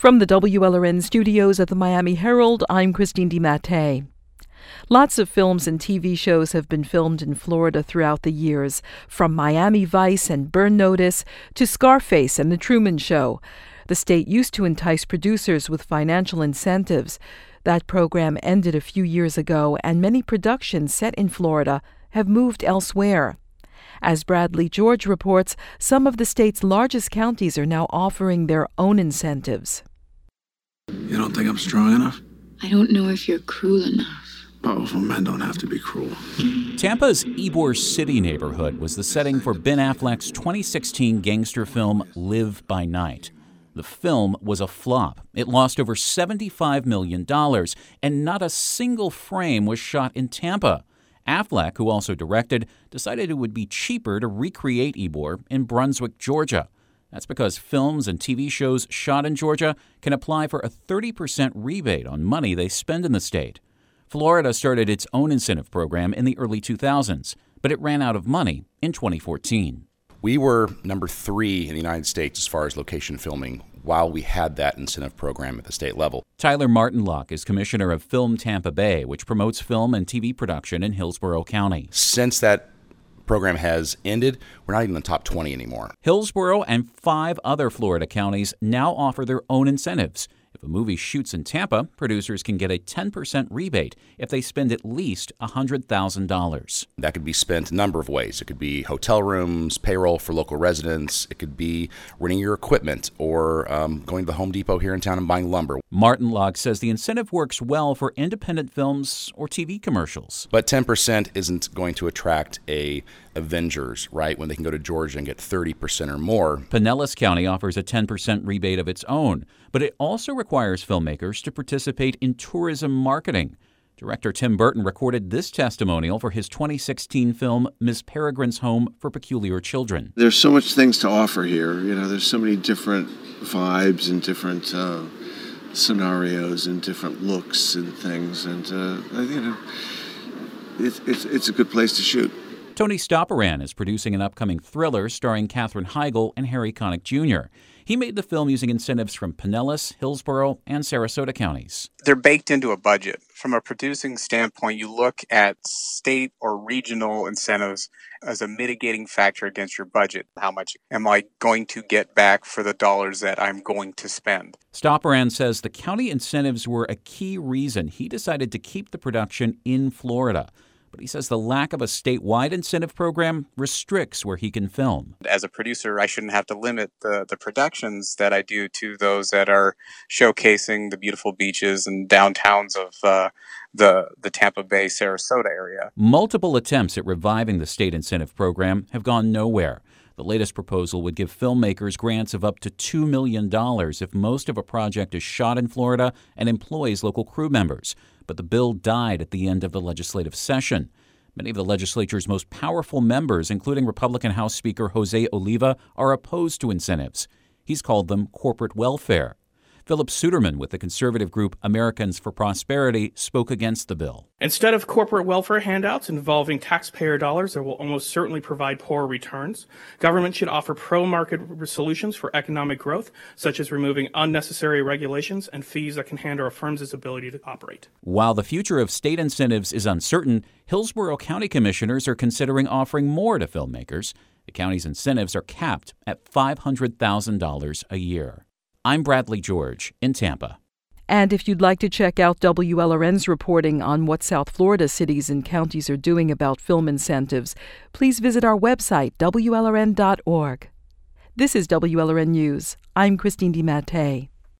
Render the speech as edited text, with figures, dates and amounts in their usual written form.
From the WLRN studios at the Miami Herald, I'm Christine DiMattei. Lots of films and TV shows have been filmed in Florida throughout the years, from Miami Vice and Burn Notice to Scarface and The Truman Show. The state used to entice producers with financial incentives. That program ended a few years ago, and many productions set in Florida have moved elsewhere. As Bradley George reports, some of the state's largest counties are now offering their own incentives. You don't think I'm strong enough? I don't know if you're cruel enough. Powerful men don't have to be cruel. Tampa's Ybor City neighborhood was the setting for Ben Affleck's 2016 gangster film Live by Night. The film was a flop. It lost over $75 million, and not a single frame was shot in Tampa. Affleck, who also directed, decided it would be cheaper to recreate Ybor in Brunswick, Georgia. That's because films and TV shows shot in Georgia can apply for a 30% rebate on money they spend in the state. Florida started its own incentive program in the early 2000s, but it ran out of money in 2014. We were number 3 in the United States as far as location filming while we had that incentive program at the state level. Tyler Martinlock is commissioner of Film Tampa Bay, which promotes film and TV production in Hillsborough County. Since that program has ended, we're not even in the top 20 anymore. Hillsborough and 5 other Florida counties now offer their own incentives. If a movie shoots in Tampa, producers can get a 10% rebate if they spend at least $100,000. That could be spent a number of ways. It could be hotel rooms, payroll for local residents. It could be renting your equipment or going to the Home Depot here in town and buying lumber. Martinlock says the incentive works well for independent films or TV commercials. But 10% isn't going to attract a Avengers, right, when they can go to Georgia and get 30% or more. Pinellas County offers a 10% rebate of its own, but it also requires filmmakers to participate in tourism marketing. Director Tim Burton recorded this testimonial for his 2016 film, Miss Peregrine's Home for Peculiar Children. There's so much things to offer here. There's so many different vibes and different scenarios and different looks and things. And, it's a good place to shoot. Tony Stopperan is producing an upcoming thriller starring Katherine Heigl and Harry Connick Jr. He made the film using incentives from Pinellas, Hillsborough, and Sarasota counties. They're baked into a budget. From a producing standpoint, you look at state or regional incentives as a mitigating factor against your budget. How much am I going to get back for the dollars that I'm going to spend? Stopperan says the county incentives were a key reason he decided to keep the production in Florida. But he says the lack of a statewide incentive program restricts where he can film. As a producer, I shouldn't have to limit the productions that I do to those that are showcasing the beautiful beaches and downtowns of the Tampa Bay, Sarasota area. Multiple attempts at reviving the state incentive program have gone nowhere. The latest proposal would give filmmakers grants of up to $2 million if most of a project is shot in Florida and employs local crew members. But the bill died at the end of the legislative session. Many of the legislature's most powerful members, including Republican House Speaker Jose Oliva, are opposed to incentives. He's called them corporate welfare. Philip Suderman with the conservative group Americans for Prosperity spoke against the bill. Instead of corporate welfare handouts involving taxpayer dollars that will almost certainly provide poor returns, government should offer pro-market solutions for economic growth, such as removing unnecessary regulations and fees that can hinder a firm's ability to operate. While the future of state incentives is uncertain, Hillsborough County commissioners are considering offering more to filmmakers. The county's incentives are capped at $500,000 a year. I'm Bradley George in Tampa. And if you'd like to check out WLRN's reporting on what South Florida cities and counties are doing about film incentives, please visit our website, WLRN.org. This is WLRN News. I'm Christine DiMattei.